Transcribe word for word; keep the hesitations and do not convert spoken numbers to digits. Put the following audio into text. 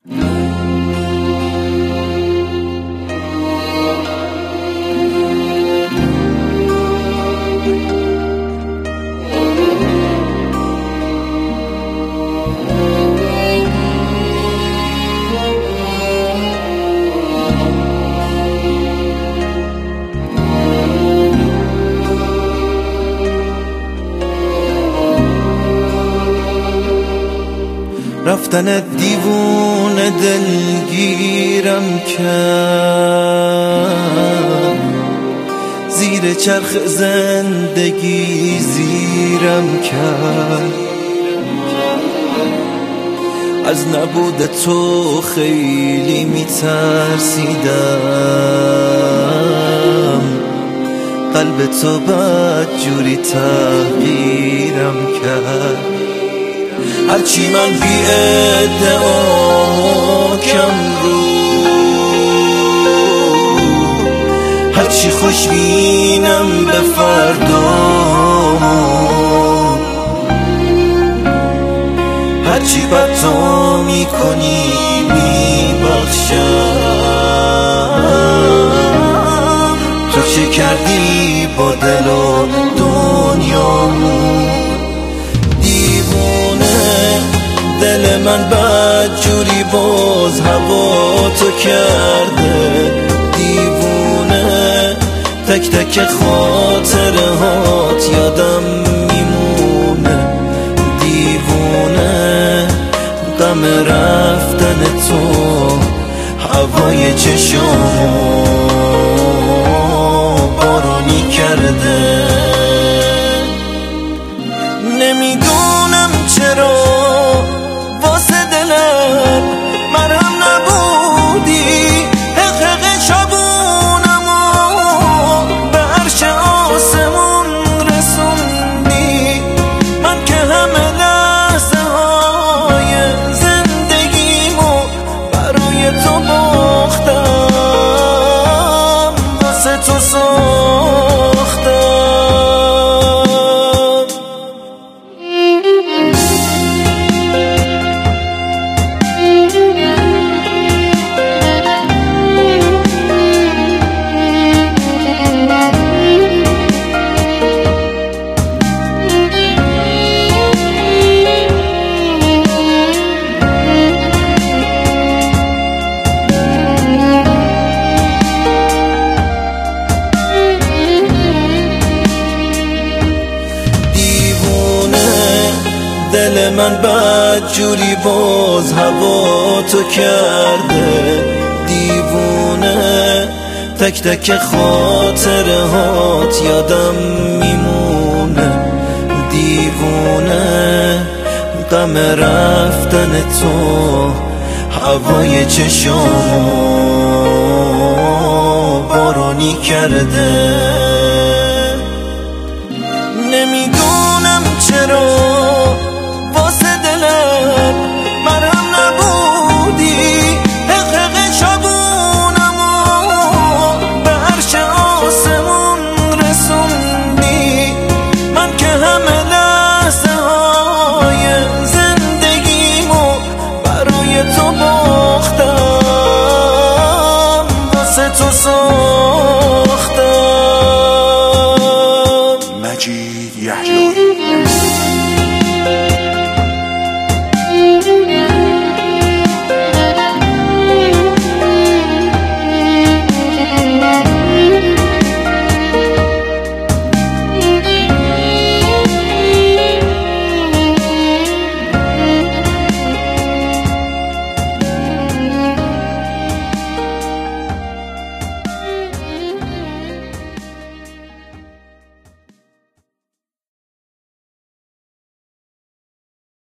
رفتن دیوونه دلگیرم کرد، زیر چرخ زندگی زیرم کرد. از نبود تو خیلی میترسیدم، قلب تو بدجوری تغییرم کرد. هرچی من بی ادعا کم رو، هرچی خوشبینم به فردا، هرچی بد تو میکنی میبخشم. تو چه کردی با دل و دنیامون؟ دل من بدجوری باز هوا تو کرده، دیوونه تک تک خاطره هات یادم میمونه، دیوونه غم رفتن تو هوای چشامو بارونی کرده. نمیدونم چرا واسه دلم مرهم نبودی، حقق شبونمو به عرش آسمون رسوندی. من که همه لحظه های زندگیمو برای تو باختم، واسه تو ساختم. دل من بدجوری باز هوا تو کرده، دیوونه تک تک خاطره هات یادم میمونه، دیوونه غم رفتن تو هوای چشامو بارونی کرده. نمیدونم چرا